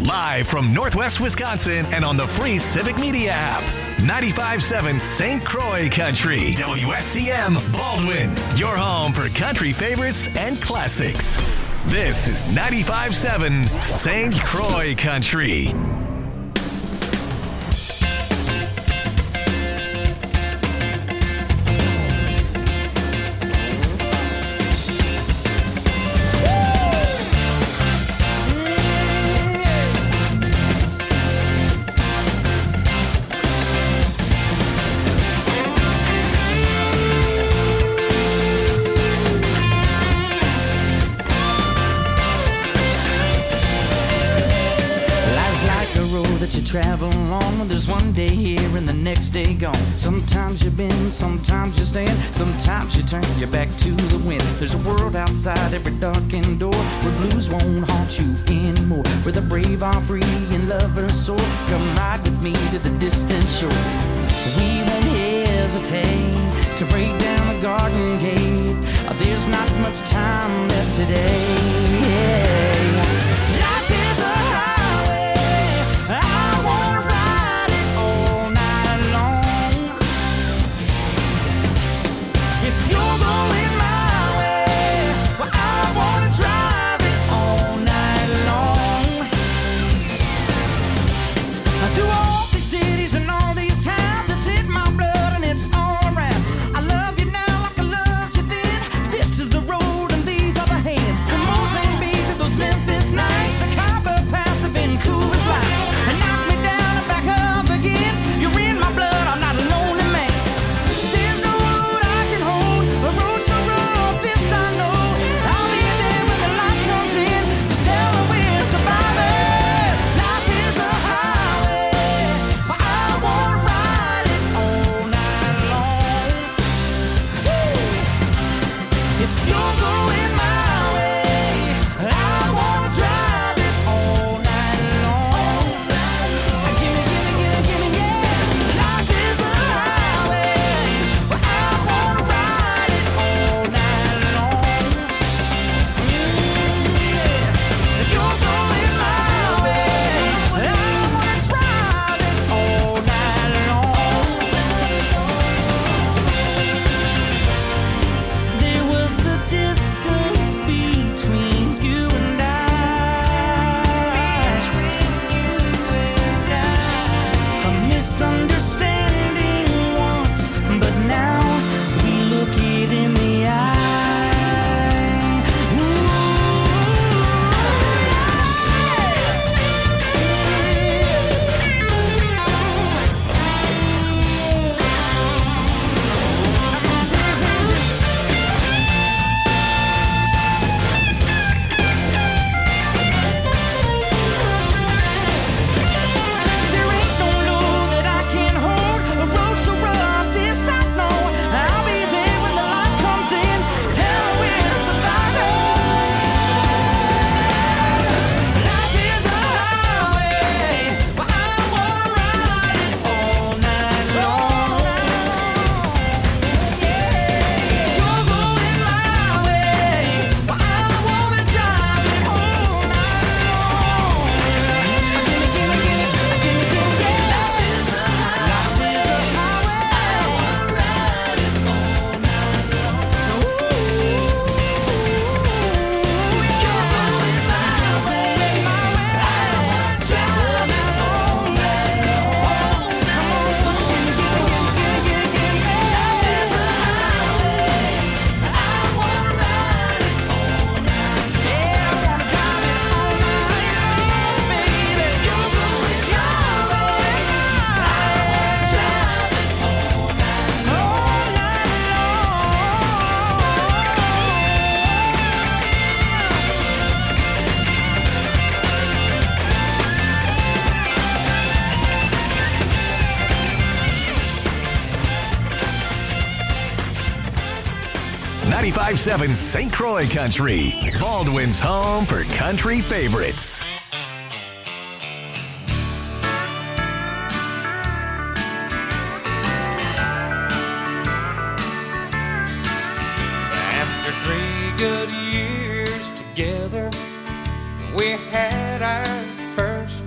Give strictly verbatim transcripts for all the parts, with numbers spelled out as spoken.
Live from Northwest Wisconsin and on the free Civic Media app. ninety-five point seven Saint Croix Country. W S C M Baldwin. Your home for country favorites and classics. This is ninety-five point seven Saint Croix Country. Travel on, there's one day here and the next day gone. Sometimes you bend, sometimes you stand, sometimes you turn your back to the wind. There's a world outside every darkened door where blues won't haunt you anymore, where the brave are free and lovers soar. Come ride with me to the distant shore. We won't hesitate to break down the garden gate. There's not much time left today. Yeah. Life is a highway. I ninety-five point seven Saint Croix Country, Baldwin's home for country favorites. After three good years together, we had our first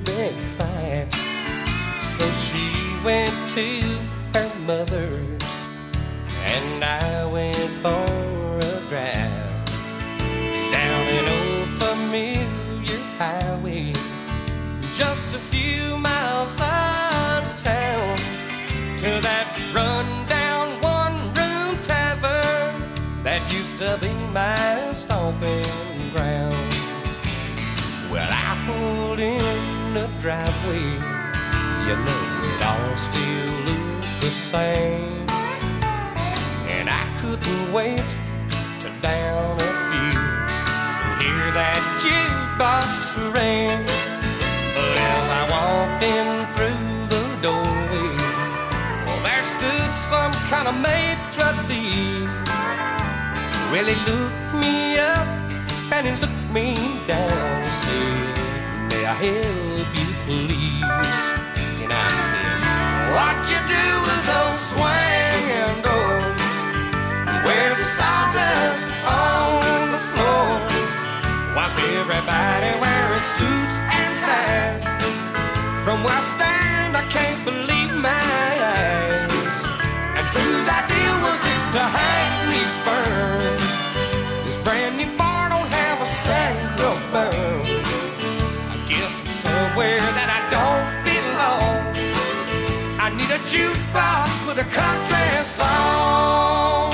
highway, just a few miles out of town, to that run-down one-room tavern that used to be my stomping ground. Well, I pulled in the driveway, you know it all still looked the same, and I couldn't wait to down a few and hear that jukebox ring. But as I walked in through the doorway, well, there stood some kind of maitre d', really looked me up and he looked me down and said, "May I help you, please?" And I said, "What you do with those swinging doors? Where's the sawdust on the floor? Why's everybody wearing suits and ties? From where I stand, I can't believe my eyes. And whose idea was it to hang these ferns? This brand new bar don't have a single burn. I guess it's somewhere that I don't belong. I need a jukebox with a country song."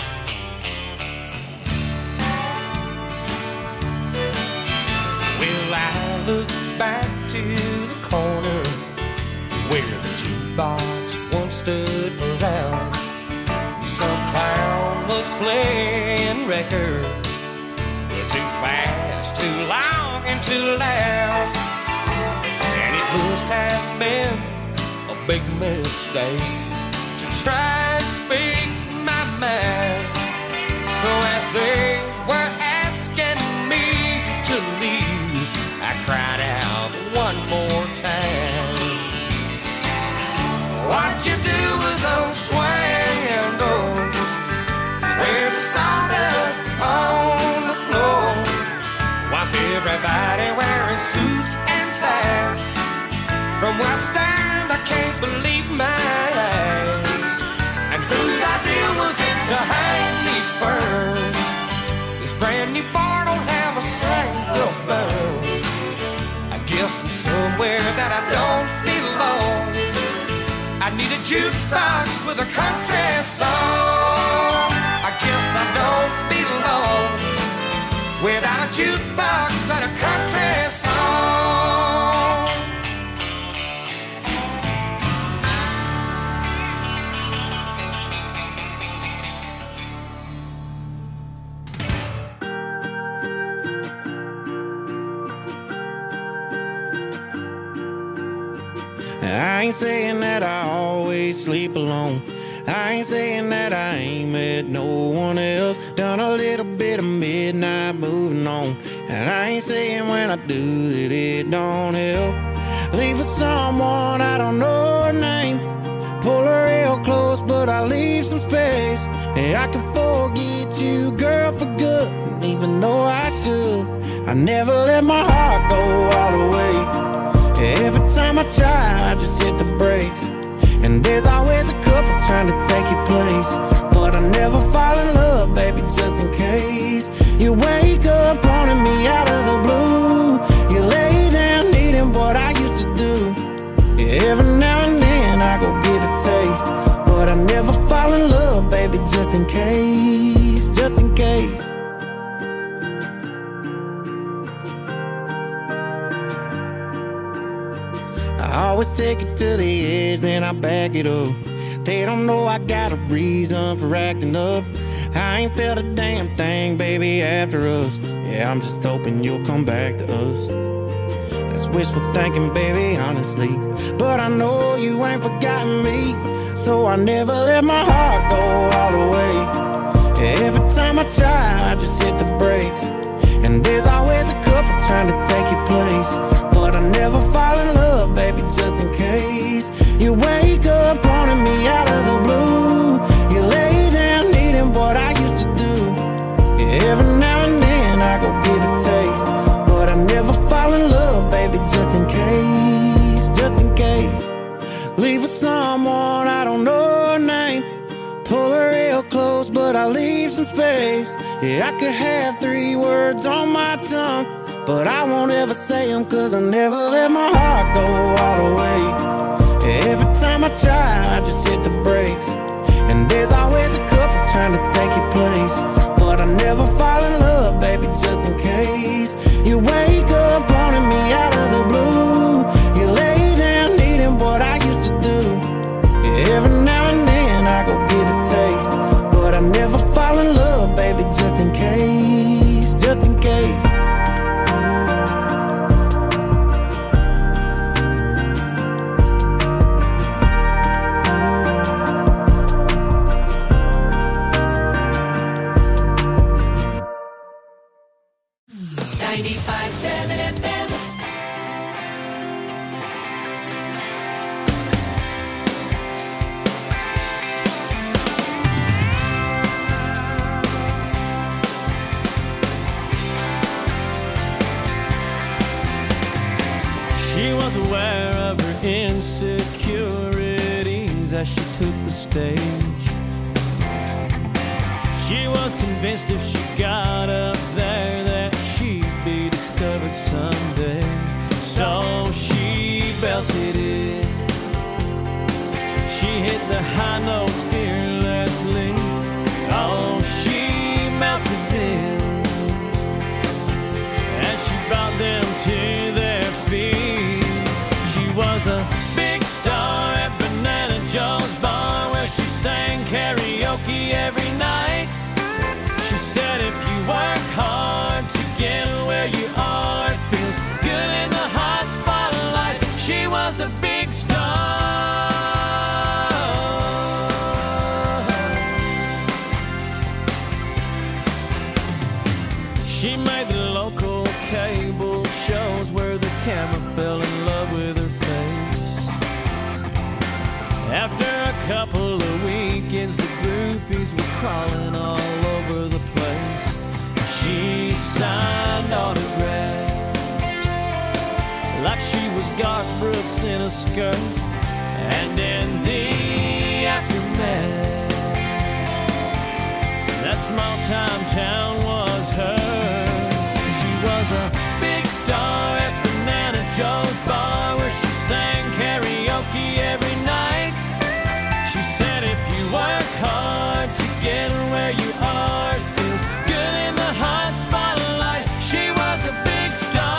Well, I look back to the corner where the jukebox once stood around. Some clown was playing records, too fast, too long, and too loud. And it must have been a big mistake to try and speak my mind. So as they were asking me to leave, I cried out one more time, "What you do with those swinging doors? Where's the sawdust on the floor? Why's everybody wearing suits and ties? From where I stand, I can't believe my eyes. And whose idea was it to hang these ferns? This brand new bar don't have a single burn. I guess I'm somewhere that I don't belong. I need a jukebox with a country song. I guess I don't belong without a jukebox and a country song." I ain't saying that I always sleep alone. I ain't saying that I ain't met no one else. Done a little bit of midnight moving on. And I ain't saying when I do that it don't help. Leave for someone I don't know her name. Pull her real close, but I leave some space. And I can forget you, girl, for good. And even though I should, I never let my heart go all the way. Every time I try, I just hit the brakes. And there's always a couple trying to take your place. But I never fall in love, baby, just in case. You wake up wanting me out of the blue. You lay down needing what I used to do. Every now and then I go get a taste. But I never fall in love, baby, just in case. Just in case. I always take it to the edge, then I back it up. They don't know I got a reason for acting up. I ain't felt a damn thing, baby, after us. Yeah, I'm just hoping you'll come back to us. That's wishful thinking, baby, honestly. But I know you ain't forgotten me, so I never let my heart go all the way. Every time I try, I just hit the brakes. And there's always a couple trying to take your place. But I never fall in love, baby, just in case. You wake up wanting me out of the blue. You lay down needing what I used to do. Yeah, every now and then I go get a taste. But I never fall in love, baby, just in case. Just in case. Leave for someone I don't know her name. Pull her real close, but I leave some space. Yeah, I could have three words on my tongue, but I won't ever say them, cause I never let my heart go all the way. Every time I try, I just hit the brakes, and there's always a couple trying to take your place. But I never fall in love, baby, just in case. You wake up wanting me out of the blue, you lay down needing what I used to do. Every now and then I go get a taste, but I never fall in love, baby, just in case, just in case. ninety-five seven F M. She was aware of her insecurities as she took the stage. She was convinced if she got up there that she'd be discovered someday. So she belted it. She hit the high notes fearlessly. Oh, she melted them, and she brought them to their feet. She was a big star at Banana Joe's bar, where she sang karaoke every night. She said if you work hard to get where you are, it feels good in the hot spotlight. She was a big star. She made the local cable shows where the camera fell in love with her face. After a couple of weekends, the groupies were crawling all over the place. She signed autographs like she was Garth Brooks in a skirt. And in the aftermath, that small time town was hers. She was a big star at Banana Joe's bar, where she sang karaoke every night. She said if you work hard to get where you are, it feels good in the hot spotlight. She was a big star.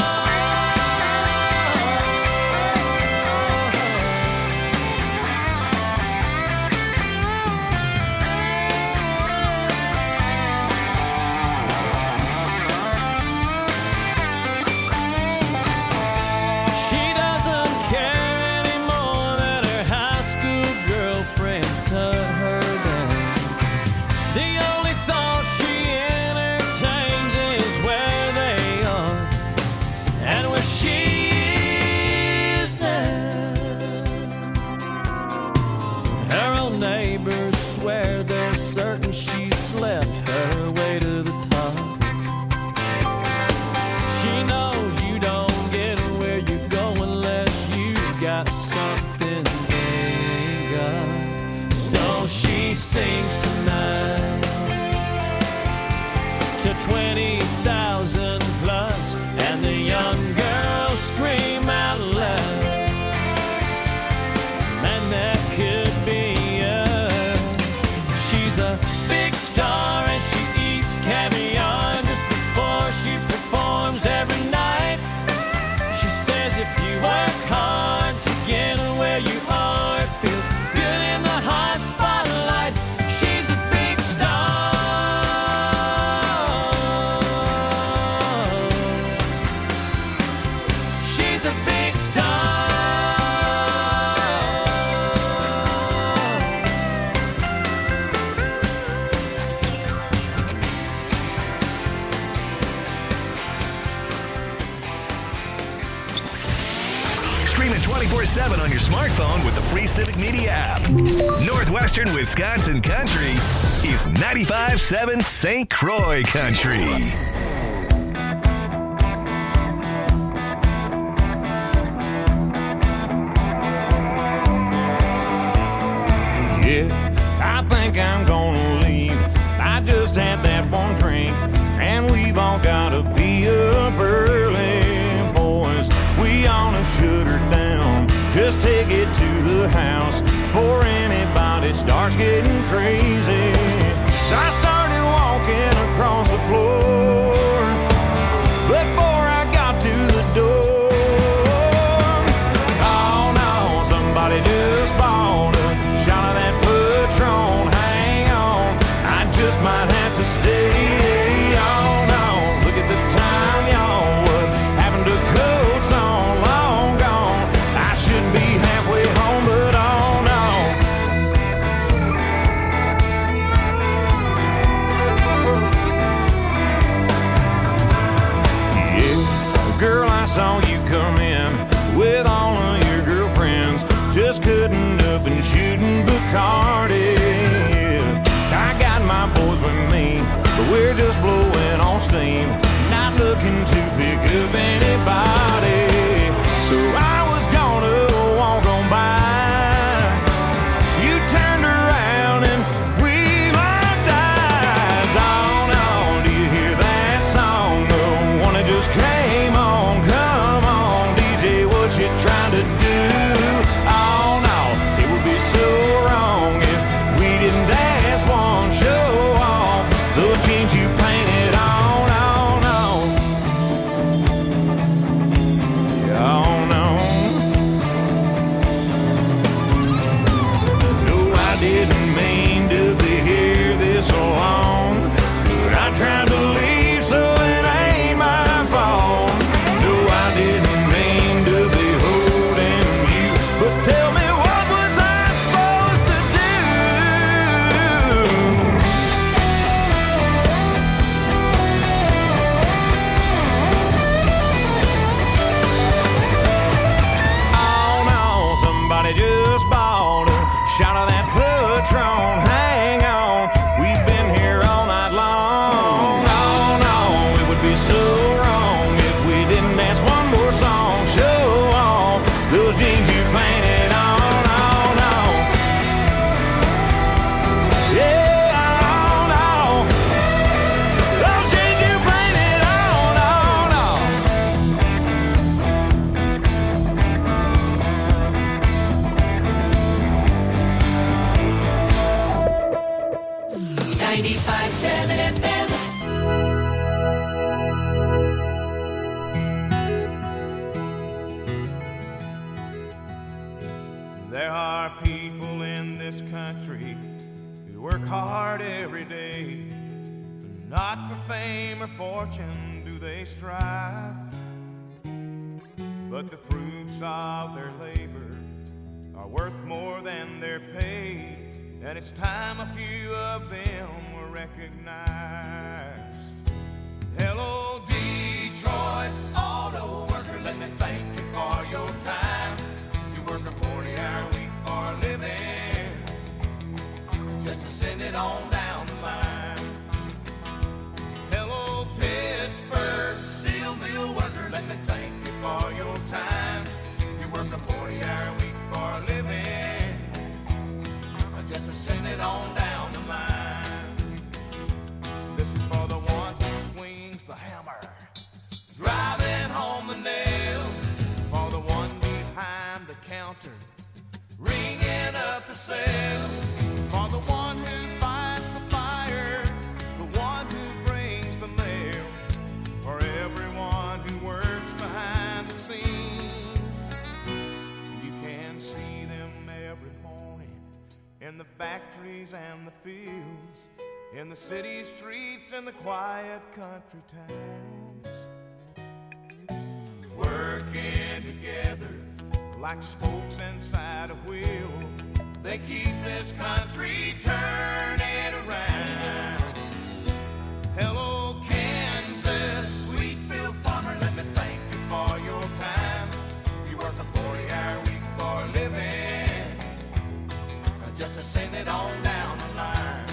She doesn't care anymore that her high school girlfriends cut her down. The only thought she entertains is where they are and where she is now. Her own neighbors swear they're certain she slept her way to the top. She knows you don't get where you go unless you got something they ain't got. So she sings tonight to twenty thousand plus, and the young girls scream out loud, man, that could be us. She's a big star and she eats caviar just before she performs every night. She says if you work hard to get where you are, it feels good in the hot spotlight. She's a big star. She's a big star. Stream it twenty-four seven on your smartphone with the free Civic Media app. Northwestern Wisconsin Country is ninety-five seven Saint Croix Country. Yeah, I think I'm gonna leave. I just had that one drink, and we've all gotta be up early the house before anybody starts getting crazy. So I started walking across the floor before I got to the door. Oh no, somebody just bought a shot of that Patron. Hang on, I just might have to stay. Oh no, look at the time, y'all. What happened to coats on? Long gone. I should be halfway home, but oh no. Yeah, girl, I saw you come in with all of your girlfriends, just cutting up and shooting Bacardi. I got my boys with me, but we're just blowing on steam, not looking to pick up anybody. So I was gonna walk on by. You turned around and we locked eyes. Oh no, do you hear that song? The one that just came on. Come on, D J, what you trying to do? Oh no, it would be so wrong if we didn't dance one show off those jeans you painted on. Oh no, yeah, oh no. No, I didn't mean to be here this long, but I tried to leave, so it ain't my fault. No, I didn't mean to be holding you, but tell me, what was I supposed to do? Oh no, somebody just bought a shot of that Patron. Hang on, we've been here all night long. Oh no, it would be so wrong if we didn't dance one more song. Show off those jeans you painted on. Oh no, yeah, oh no, those jeans you painted on. Oh no. ninety-five seven F M. There are people in this country who work hard every day. Not for fame or fortune do they strive, but the fruits of their labor are worth more than their pay. And it's time a few of them were recognized. Hello, Detroit auto worker, let me thank you for your time. You work a forty-hour week for a living, just to send it on down the line. Hello, Pittsburgh steel mill worker, let me thank you for your time. You work a forty-hour week for a living, just to send it on down the line. This is for the one who swings the hammer, driving home the nail. For the one behind the counter, ringing up the sales. For the one who fights the fires, the one who brings the mail. For everyone who works behind the scenes, you can see them every morning in the factories and the fields, in the city streets and the quiet country towns, working together like spokes inside a wheel. They keep this country turning around. Hello, Kansas, Wheatfield farmer, let me thank you for your time. You work a forty-hour week for a living, just to send it on down the line.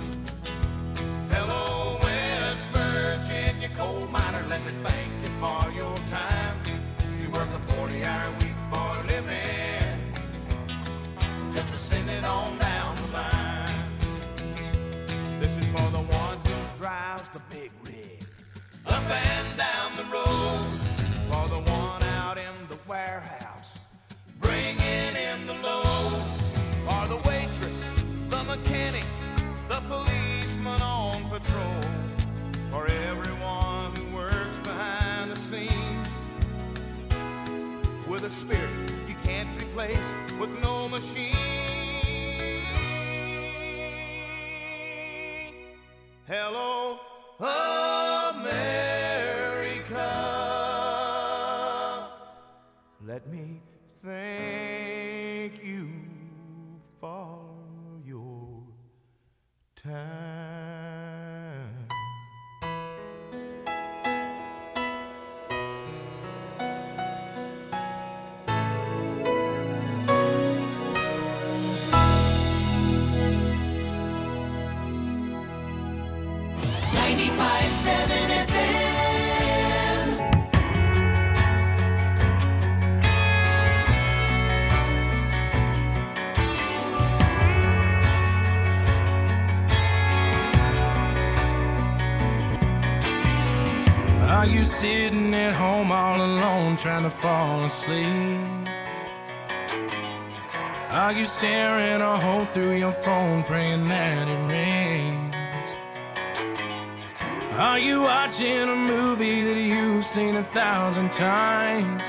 Hello, West Virginia coal miner, let me thank you for your time. You work a forty-hour week for a living, just to send it on down the line. This is for the one who drives the big with a spirit you can't replace with no machine. Hello, America. Let me thank you for your time. ninety-five seven F M. Are you sitting at home all alone trying to fall asleep? Are you staring a hole through your phone praying that it rains? Are you watching a movie that you've seen a thousand times?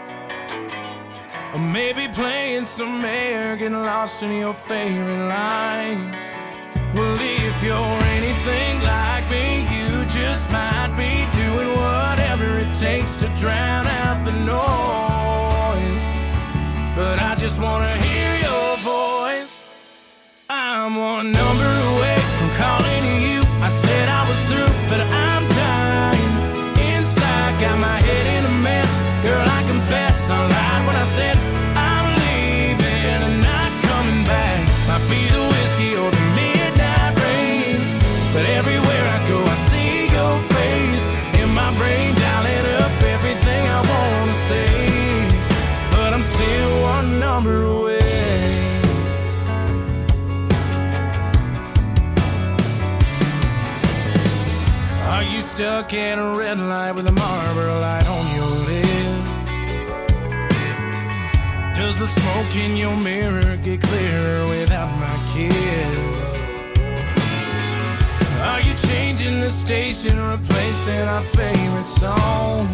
Or maybe playing some air, getting lost in your favorite lines? Well, if you're anything like me, you just might be doing whatever it takes to drown out the noise. But I just wanna hear your voice. I'm one number away from calling you. I said I was through, but I'm dying inside. Got my head in a mess. Girl, I confess I lied when I said I'm leaving and not coming back. Might be the whiskey or the midnight rain, but everywhere I go I see your face in my brain, dialing up everything I wanna say. But I'm still one number away. Are you stuck at a red light with a Marlboro light on your lip? Does the smoke in your mirror get clearer without my kiss? Are you changing the station, replacing our favorite song?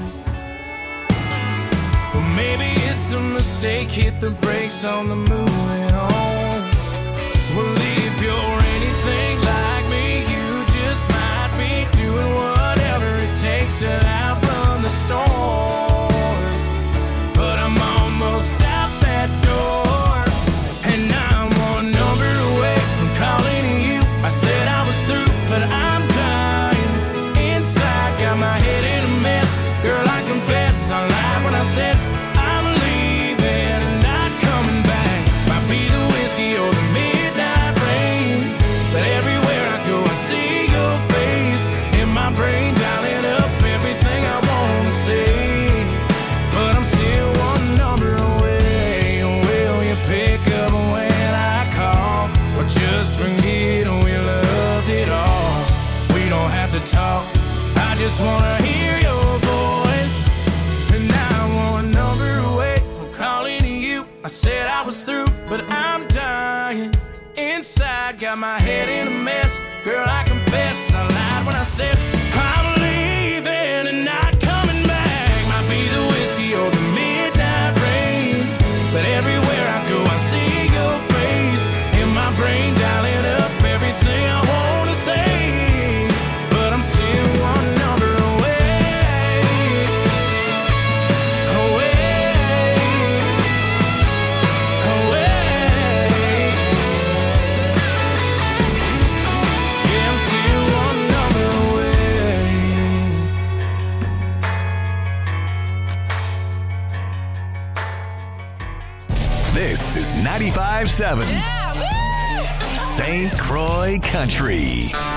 Well, maybe it's a mistake, hit the brakes on the moving on. Well, if you're anything like me, you just might be doing whatever it takes to outrun the storm. But I'm almost out that door, and I'm one number away from calling you. I said I was through, but I'm dying inside. Got my head in a mess. Girl, I confess I lied when I said I'm leaving and not coming back. Might be the whiskey or the midnight rain, but everywhere I go I see your face in my brain, dialing up everything I wanna say. But I'm still one number away. Will you pick up when I call, or just forget we loved it all? We don't have to talk, I just wanna hear your voice. And I'm one number away from calling you. I said I was through, but I'm dying inside. Got my head in a mess. Girl, I confess I lied when I said I'm leaving and not coming back. Might be the whiskey or the midnight rain, but everywhere I go I see your face in my brain, dialing up everything I wanna say. But I'm still one number away, away, away. Yeah, I'm still one number away. This is ninety-five seven Saint Croix Country.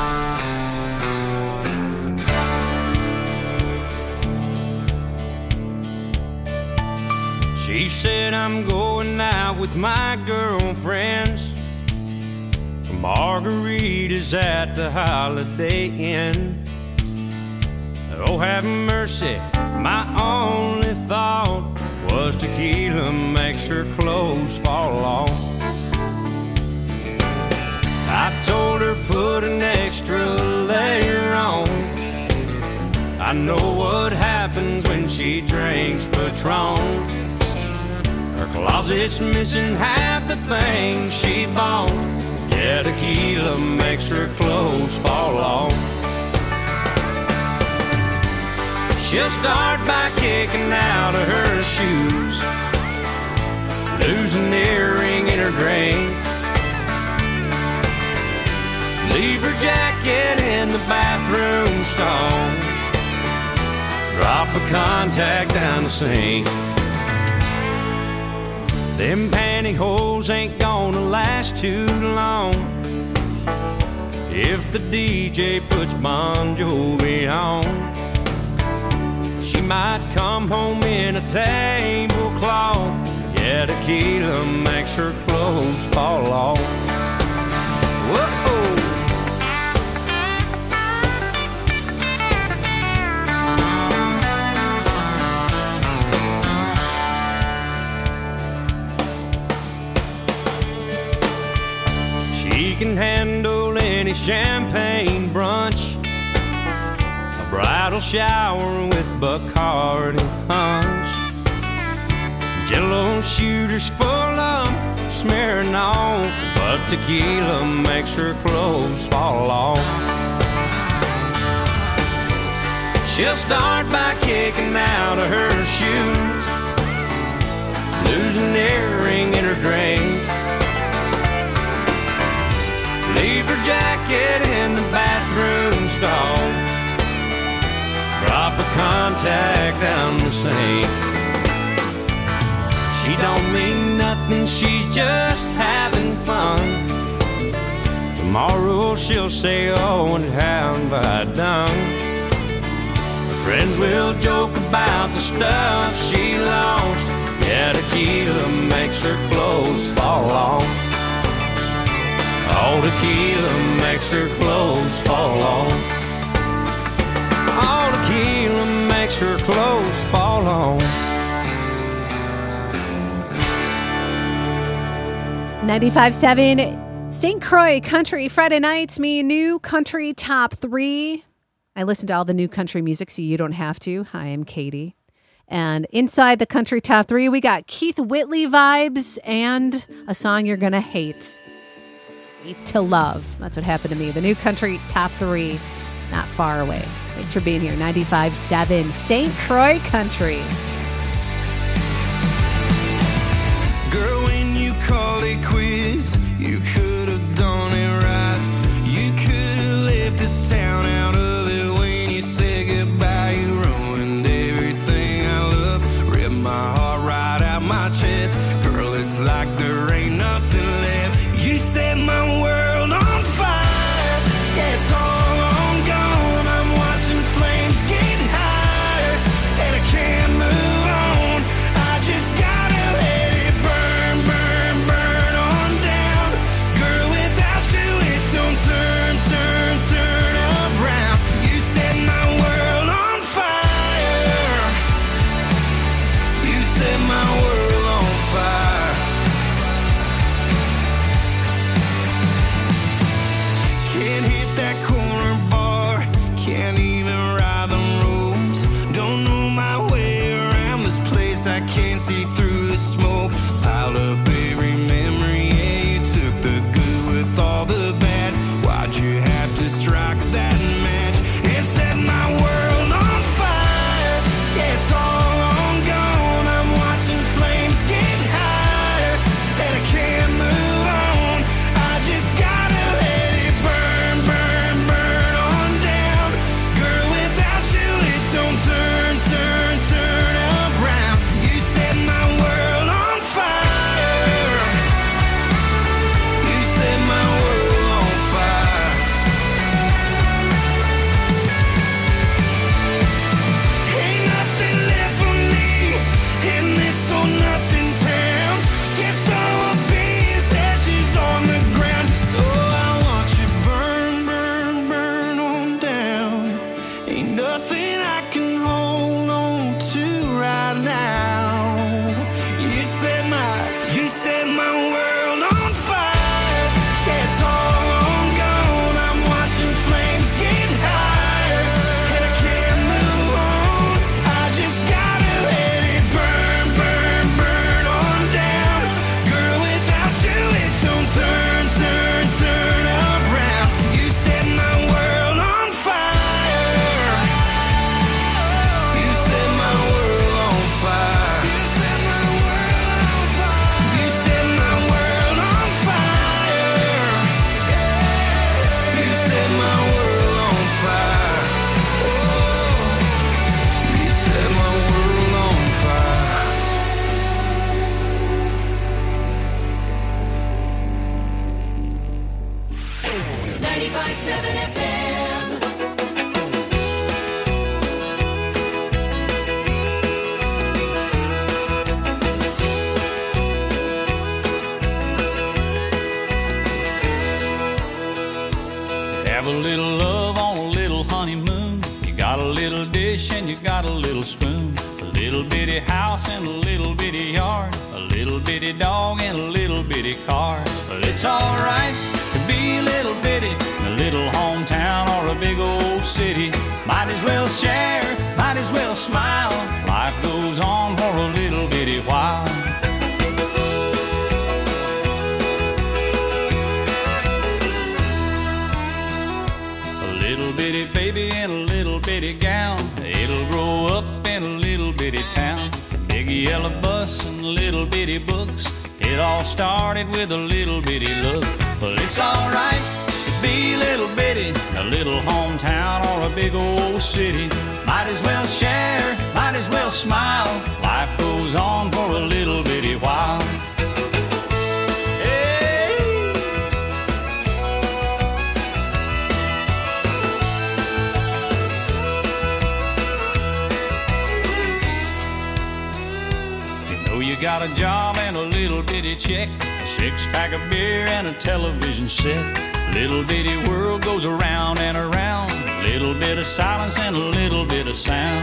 She said I'm going out with my girlfriends for margaritas at the Holiday Inn. Oh, have mercy, my only thought was tequila makes her clothes fall off. I told her put an extra layer on. I know what happens when she drinks Patron. Her closet's missing half the things she bought. Yeah, tequila makes her clothes fall off. She'll start by kicking out of her shoes, losing the earring in her drink. Leave her jacket in the bathroom stall, drop a contact down the sink. Them pantyhose ain't gonna last too long if the D J puts Bon Jovi on. She might come home in a tablecloth. Yeah, tequila makes her clothes fall off. Whoa! She can handle any champagne brunch, a bridal shower with Bacardi punch, Jello shooters full of smearing off, but tequila makes her clothes fall off. She'll start by kicking out of her shoes, losing an earring in her drink. Leave her jacket in the bathroom stall, drop a contact down the sink. She don't mean nothing, she's just having fun. Tomorrow she'll say, oh, and how have I done? Her friends will joke about the stuff she lost. Yeah, tequila makes her clothes fall off. All tequila makes her clothes fall off. All tequila makes her clothes fall off. ninety-five seven Saint Croix Country Friday nights, me new country top three. I listen to all the new country music so you don't have to. Hi, I'm Katie. And inside the country top three, we got Keith Whitley vibes and a song you're going to hate. Hate to love. That's what happened to me. The new country top three, not far away. Thanks for being here. ninety-five seven Saint Croix Country. Girl, when you called it quits, you could have done it right. You could have left this town out of it when you said goodbye. You ruined everything I love, ripped my heart right out my chest. Girl, it's like there ain't nothing left. You set my world on fire. Yeah, it's all on gone. I'm watching flames get higher, and I can't move on. I just gotta let it burn, burn, burn on down. Girl, without you it don't turn, turn, turn around. You set my world on fire. You set my world on fire. Can't hit that corner bar, can't even ride the roads. Don't know my way around this place, I can't see through the smoke. Piled up every memory, yeah, you took the good with all the bad. Why'd you have to strike that match and set my world on fire? Yeah, it's all on gone. I'm watching flames get higher, and I can't move on. I just gotta let it burn, burn, burn on down. Girl, without you it don't turn, turn, turn around. You set my world on fire. got a little spoon, a little bitty house and a little bitty yard, a little bitty dog and a little bitty car. Well, it's alright to be a little bitty, a little hometown or a big old city. Might as well share, might as well smile. Life goes on for a little bitty while. A little bitty baby in a little bitty gown, it'll grow up in a little bitty town. Big yellow bus and little bitty books, it all started with a little bitty look. Well, it's alright to be a little bitty, a little hometown or a big old city. Might as well share, might as well smile. Life goes on for a little bitty while. You got a job and a little bitty check, a six-pack of beer and a television set. Little bitty world goes around and around, little bit of silence and a little bit of sound.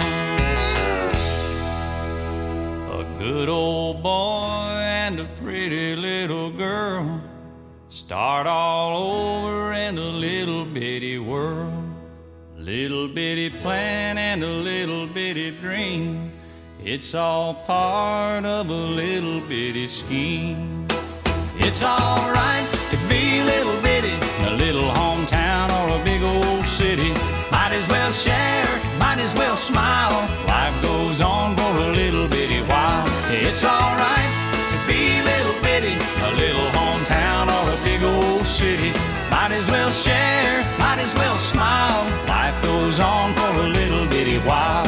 A good old boy and a pretty little girl start all over in a little bitty world. Little bitty plan and a little bitty dream, it's all part of a little bitty scheme. It's alright to be a little bitty, a little hometown or a big old city. Might as well share, might as well smile. Life goes on for a little bitty while. It's alright to be a little bitty, a little hometown or a big old city. Might as well share, might as well smile. Life goes on for a little bitty while.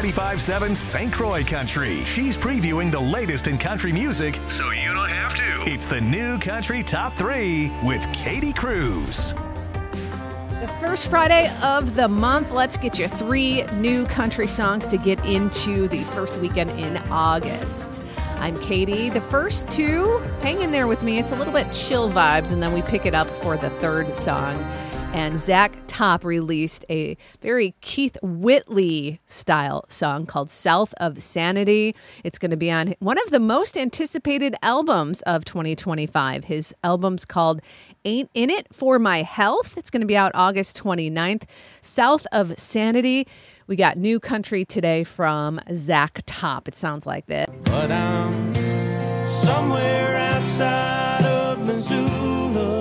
ninety-five point seven Saint Croix Country. She's previewing the latest in country music, so you don't have to. It's the New Country Top three with Katie Cruz. The first Friday of the month, let's get you three new country songs to get into the first weekend in August. I'm Katie. The first two, hang in there with me. It's a little bit chill vibes, and then we pick it up for the third song. And Zach Top released a very Keith Whitley style song called South of Sanity. It's going to be on one of the most anticipated albums of twenty twenty-five. His album's called Ain't In It For My Health. It's going to be out August twenty-ninth. South of Sanity. We got new country today from Zach Top. It sounds like this. But I'm somewhere outside of Missoula.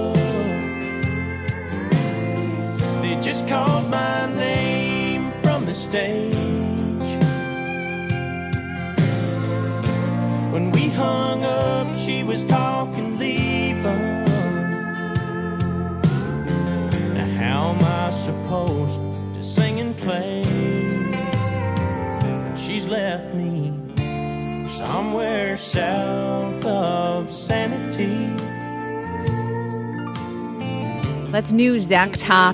They just called my name from the stage. When we hung up, she was talking leave on. Now how am I supposed to sing and play when she's left me somewhere south of Sanity? That's new Zach Top.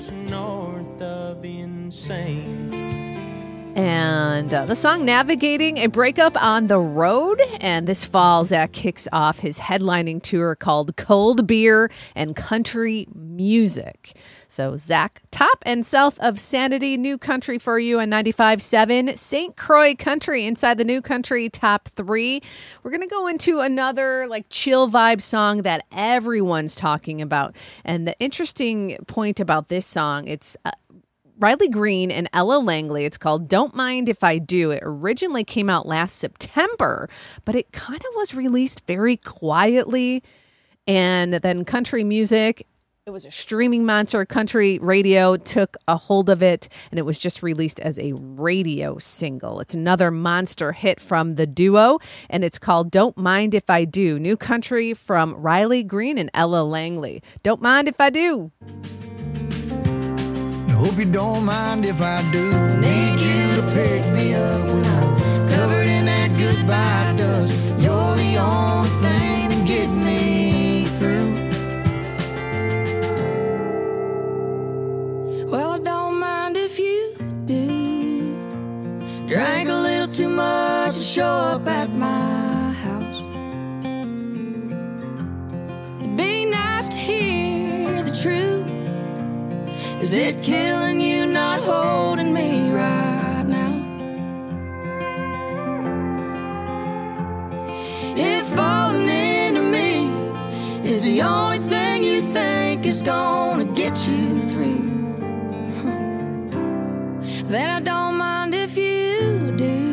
And uh, the song Navigating a Breakup on the Road. And this fall, Zach kicks off his headlining tour called Cold Beer and Country Music. So Zach Top and South of Sanity, new country for you on ninety-five point seven Saint Croix Country inside the new country top three. We're going to go into another like chill vibe song that everyone's talking about. And the interesting point about this song, it's uh, Riley Green and Ella Langley. It's called Don't Mind If I Do. It originally came out last September, but it kind of was released very quietly. And then country music, it was a streaming monster. Country radio took a hold of it, and it was just released as a radio single. It's another monster hit from the duo, and it's called Don't Mind If I Do. New country from Riley Green and Ella Langley. Don't Mind If I Do. Hope you don't mind if I do. Need you to pick me up when I'm covered in that goodbye dust. You're the only thing that gets me through. Well, I don't mind if you do. Drank a little too much to show up at my house. It'd be nice to hear the truth. Is it killing you not holding me right now? If falling into me is the only thing you think is gonna get you through, then I don't mind if you do.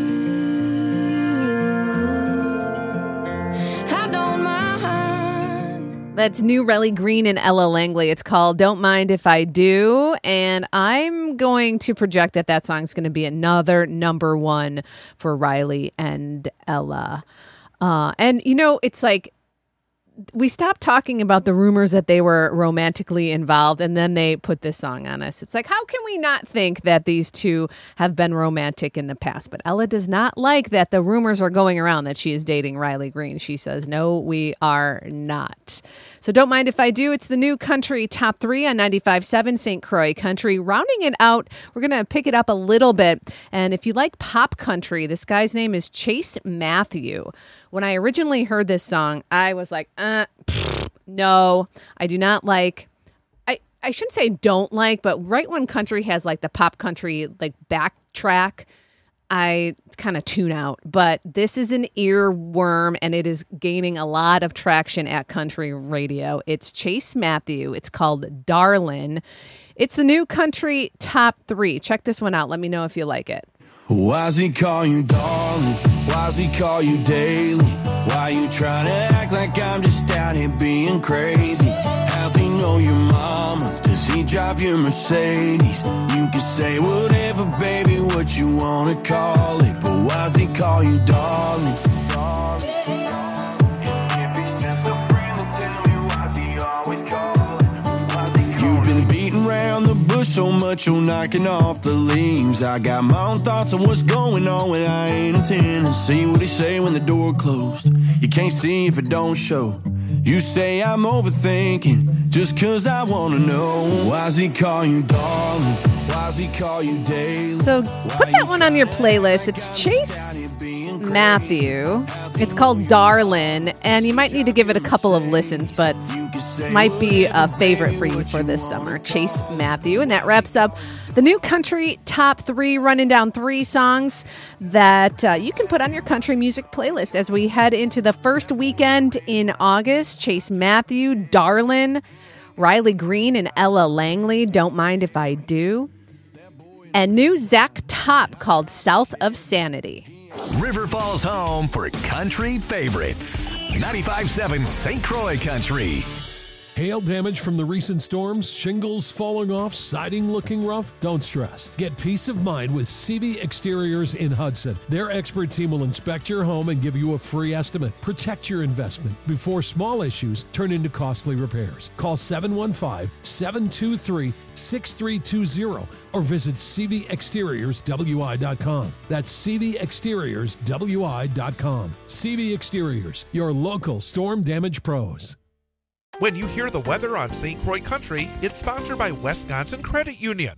I don't mind. That's new Riley Green and Ella Langley. It's called Don't Mind If I Do. And I'm going to project that that song's going to be another number one for Riley and Ella. Uh, and, you know, it's like we stopped talking about the rumors that they were romantically involved, and then they put this song on us. It's like, how can we not think that these two have been romantic in the past? But Ella does not like that the rumors are going around that she is dating Riley Green. She says, no, we are not. So Don't Mind If I Do. It's the new country top three on ninety-five point seven Saint Croix Country. Rounding it out, we're going to pick it up a little bit. And if you like pop country, this guy's name is Chase Matthew. When I originally heard this song, I was like, uh, pfft, no, I do not like, I, I shouldn't say don't like, but right when country has like the pop country, like backtrack, I kind of tune out. But this is an earworm, and it is gaining a lot of traction at country radio. It's Chase Matthew. It's called Darlin'. It's the new country top three. Check this one out. Let me know if you like it. Why's he call you darling? Why's he call you daily? Why you trying to act like I'm just out here being crazy? How's he know your mama? Does he drive your Mercedes? You can say whatever, baby, what you wanna call it, but why's he call you darling? You've been beating around the bush so much you're knocking off the leaves. I got my own thoughts on what's going on when I ain't intending. See what he say when the door closed. You can't see if it don't show. You say I'm overthinking just cause I wanna know. Why's he call you darling? Why's he call you daily? So put that one on your playlist. It's Chase Matthew. It's called Darlin', and you might need to give it a couple of listens, but might be a favorite for you for this summer. Chase Matthew. And that wraps up the new country top three, running down three songs that uh, you can put on your country music playlist as we head into the first weekend in August. Chase Matthew, Darlin', Riley Green and Ella Langley, Don't Mind If I Do, and new Zach Top called South of Sanity. River Falls home for country favorites. ninety-five point seven Saint Croix Country. Hail damage from the recent storms, shingles falling off, siding looking rough? Don't stress. Get peace of mind with C V Exteriors in Hudson. Their expert team will inspect your home and give you a free estimate. Protect your investment before small issues turn into costly repairs. Call seven one five, seven two three, six three two zero or visit c v exteriors w i dot com. That's c v exteriors w i dot com. C V Exteriors, your local storm damage pros. When you hear the weather on Saint Croix Country, it's sponsored by Wisconsin Credit Union.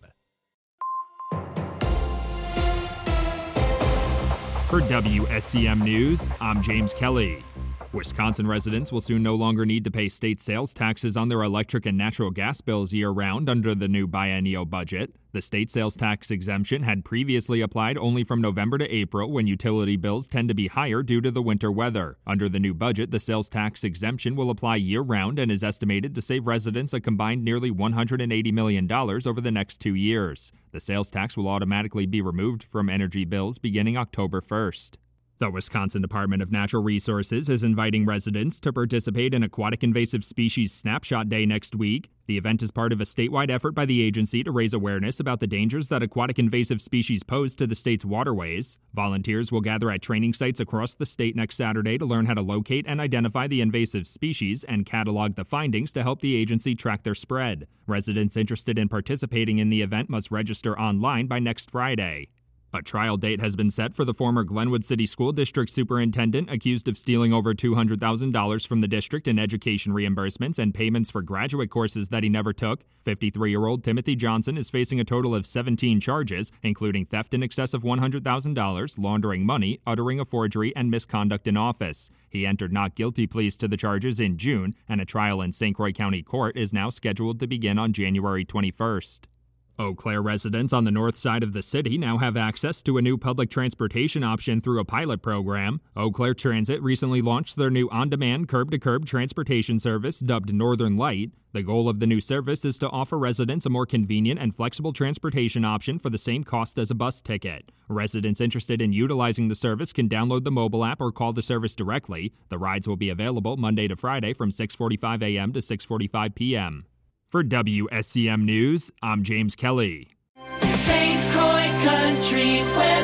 For W S C M News, I'm James Kelly. Wisconsin residents will soon no longer need to pay state sales taxes on their electric and natural gas bills year-round under the new biennial budget. The state sales tax exemption had previously applied only from November to April, when utility bills tend to be higher due to the winter weather. Under the new budget, the sales tax exemption will apply year-round and is estimated to save residents a combined nearly one hundred eighty million dollars over the next two years. The sales tax will automatically be removed from energy bills beginning October first. The Wisconsin Department of Natural Resources is inviting residents to participate in Aquatic Invasive Species Snapshot Day next week. The event is part of a statewide effort by the agency to raise awareness about the dangers that aquatic invasive species pose to the state's waterways. Volunteers will gather at training sites across the state next Saturday to learn how to locate and identify the invasive species and catalog the findings to help the agency track their spread. Residents interested in participating in the event must register online by next Friday. A trial date has been set for the former Glenwood City School District Superintendent accused of stealing over two hundred thousand dollars from the district in education reimbursements and payments for graduate courses that he never took. fifty-three-year-old Timothy Johnson is facing a total of seventeen charges, including theft in excess of one hundred thousand dollars, laundering money, uttering a forgery, and misconduct in office. He entered not guilty pleas to the charges in June, and a trial in Saint Croix County Court is now scheduled to begin on January twenty-first. Eau Claire residents on the north side of the city now have access to a new public transportation option through a pilot program. Eau Claire Transit recently launched their new on-demand curb-to-curb transportation service dubbed Northern Light. The goal of the new service is to offer residents a more convenient and flexible transportation option for the same cost as a bus ticket. Residents interested in utilizing the service can download the mobile app or call the service directly. The rides will be available Monday to Friday from six forty-five a.m. to six forty-five p.m. For W S C M News, I'm James Kelly. Saint Croix Country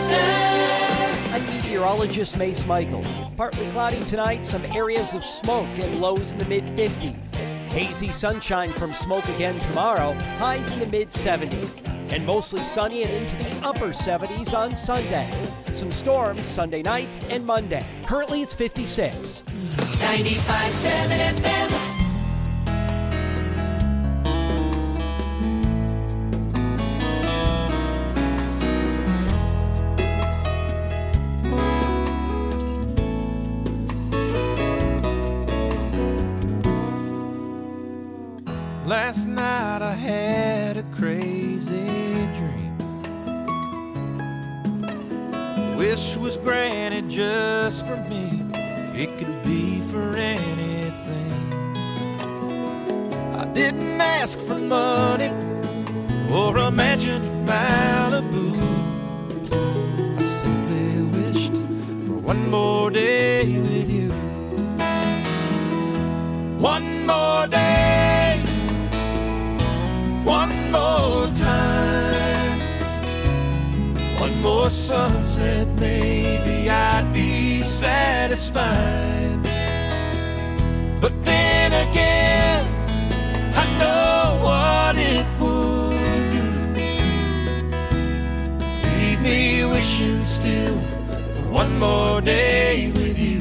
weather. I'm meteorologist Mace Michaels. Partly cloudy tonight, some areas of smoke and lows in the mid-fifties. Hazy sunshine from smoke again tomorrow, highs in the mid-seventies. And mostly sunny and into the upper seventies on Sunday. Some storms Sunday night and Monday. Currently it's fifty-six. ninety-five point seven F M. Last night I had a crazy dream. Wish was granted just for me. It could be for anything. I didn't ask for money or a mansion in Malibu. I simply wished for one more day with you. One more day, one more time, one more sunset, maybe I'd be satisfied. But then again, I know what it would do. one more day with you.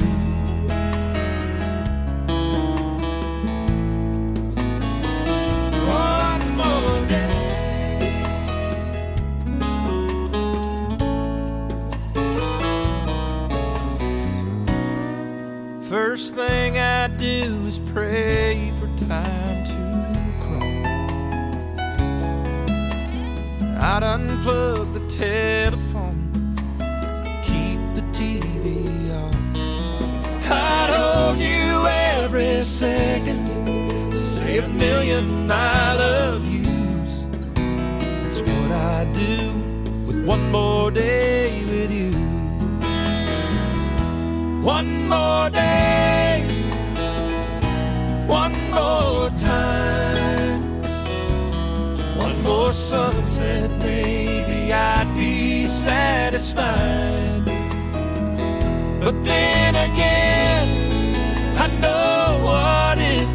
One more day. First thing I do is pray for time to crawl. I'd unplug the telephone, keep the T V off. I'd hold you every second, say a million I love yous. That's what I do with one more day with you. One more day, one more time, one more sunset, maybe I'd be satisfied. But then again, I know what it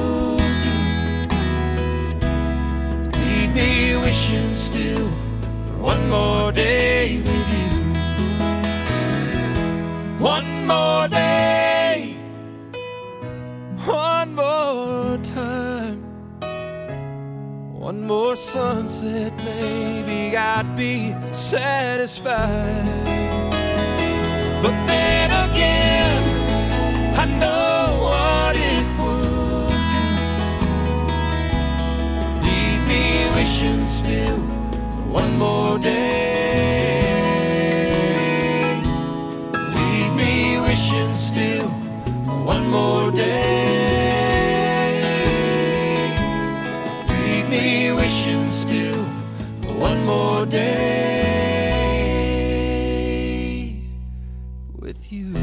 would do. Leave me wishing still for one more day with you. One more day, one more time, one more sunset, maybe I'd be satisfied. But then again, I know what it would do. Leave me wishing still for one more day. Leave me wishing still for one more day. Leave me wishing still for one more day with you.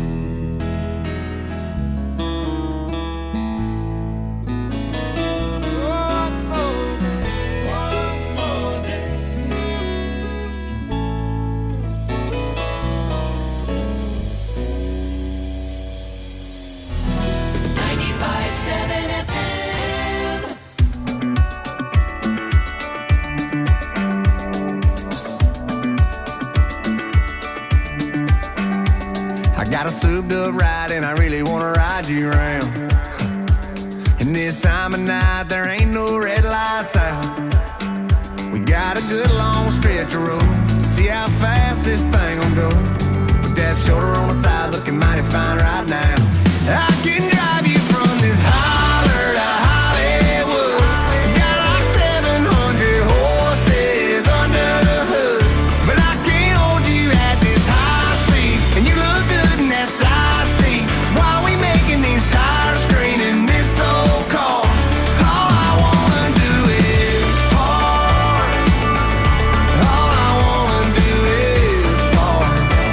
Got a souped up ride and I really wanna ride you around. And this time of night there ain't no red lights out. We got a good long stretch of road to see how fast this thing will go. With that shoulder on the side looking mighty fine right now. I can drive you from this holler to Hollywood. Got like seven hundred horses under the hood. But I can't hold you at this high speed. And you look good in that side seat. While we making these tires scream in this old car. All I wanna do is park. All I wanna do is park.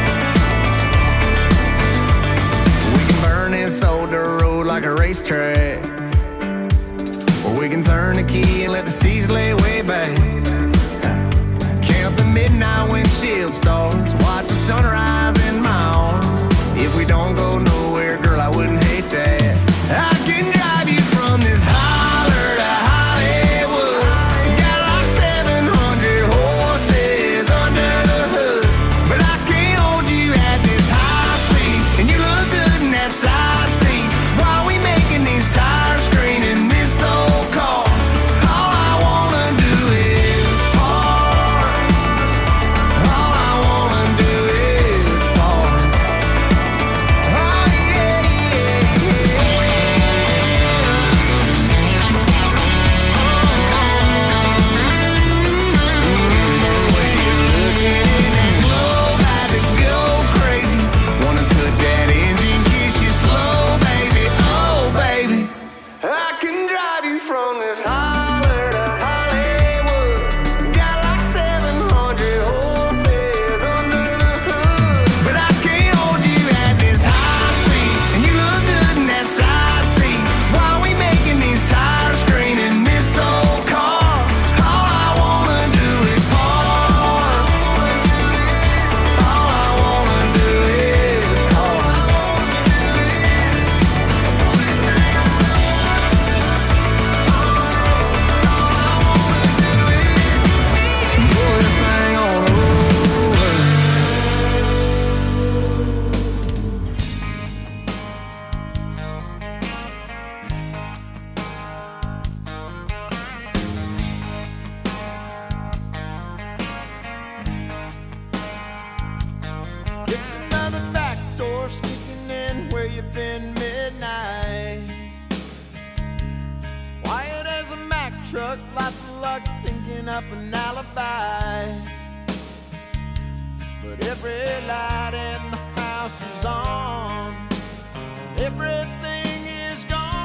We can burn this old dirt road like a racetrack. Or we can turn the key and let the seas lay way back. Count the midnight windshield stars. Watch the sunrise in my arms. If we don't go nowhere, girl, I wouldn't hate that. I can drive you from this holler to Hollywood. Got like seven hundred horses under the hood. But I can't hold you at this high speed. And you look good in that side seat. While we making these tires scream in this old car. All I wanna do truck, lots of luck, thinking up an alibi. But every light in the house is on, everything is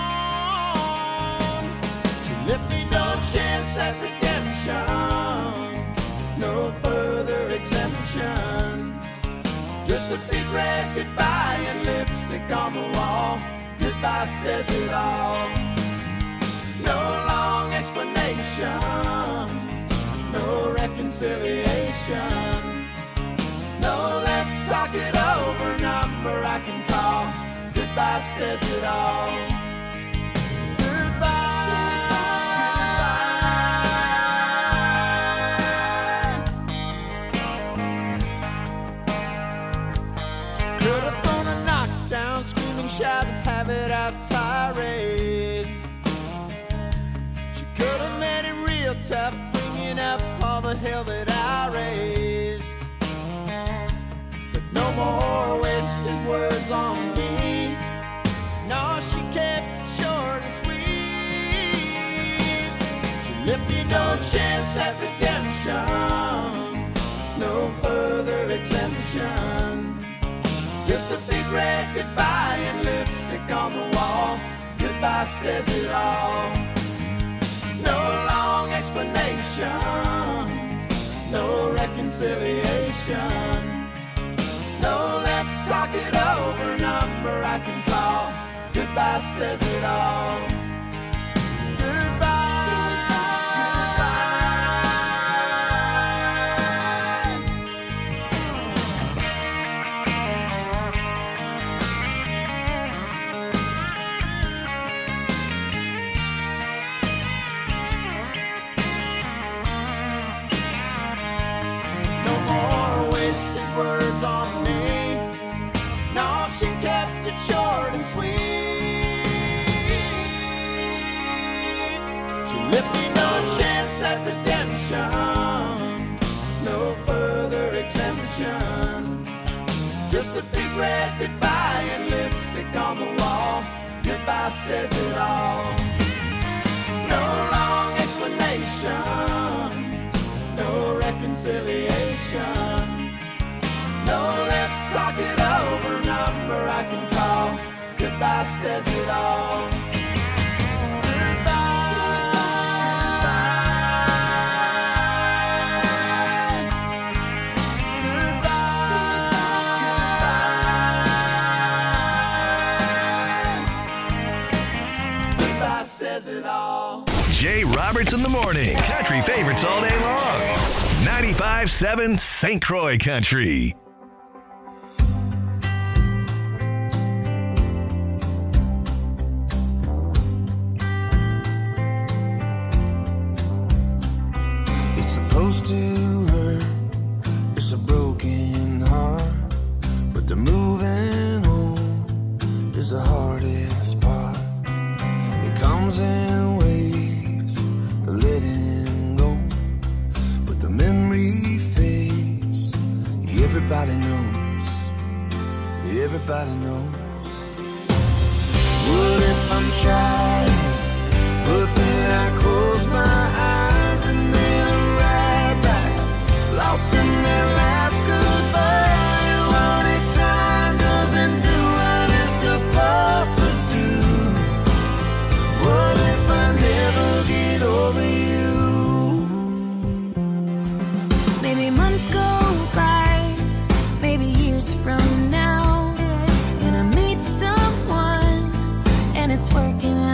gone. She left me no chance at redemption, no further exemption. Just a big red goodbye and lipstick on the wall. Goodbye says it all. No long explanation, no reconciliation. No, let's talk it over, number I can call. Goodbye says it all. Shout and have it out tirade. She could have made it real tough, bringing up all the hell that I raised. But no more wasted words on me. No, she kept it short and sweet. She left me no chance at redemption, no further exemption. Just a big red goodbye and lipstick on the wall. Goodbye says it all. No long explanation, no reconciliation. No, let's talk it over, number I can call. Goodbye says it all. Words on me. No, she kept it short and sweet. She left me no chance at redemption, no further exemption. Just a big red goodbye and lipstick on the wall. Goodbye says it all. No long explanation, no reconciliation. No, let's talk it over, number I can call. Goodbye says it all. Goodbye says it all. Jay Roberts in the morning. Country favorites all day long. ninety-five point seven Saint Croix Country. Supposed to hurt, it's a broken heart, but the moving on is the hardest part. It comes in waves, the letting go, but the memory fades. Everybody knows, everybody knows. What if I'm trying, but then I close my eyes and then lost in that last goodbye. What if time doesn't do what it's supposed to do? What if I never get over you? Maybe months go by, maybe years from now, and I meet someone and it's working out.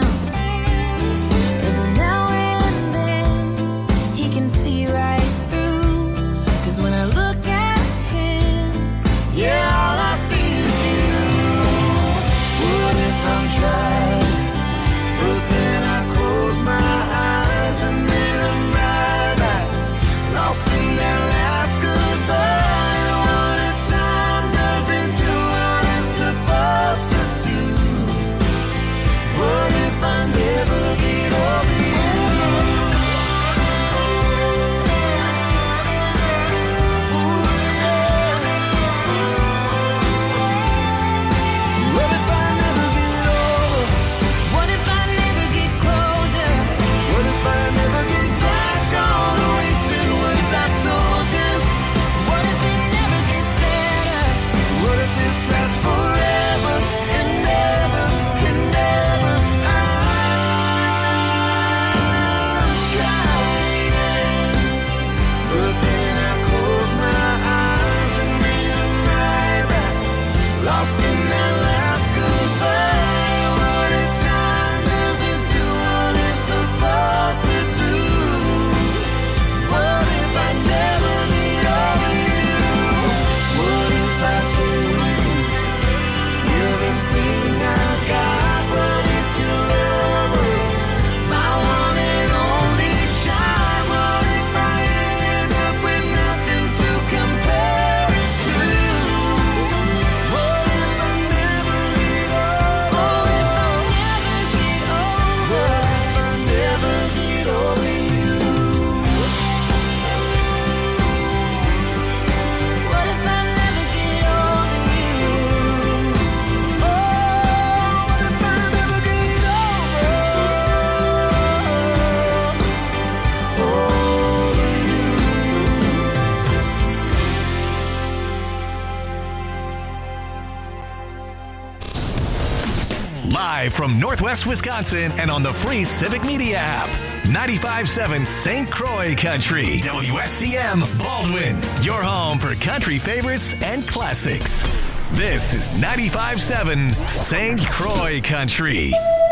Live from Northwest Wisconsin and on the free Civic Media app. ninety-five point seven Saint Croix Country. W S C M Baldwin. Your home for country favorites and classics. This is ninety-five point seven Saint Croix Country.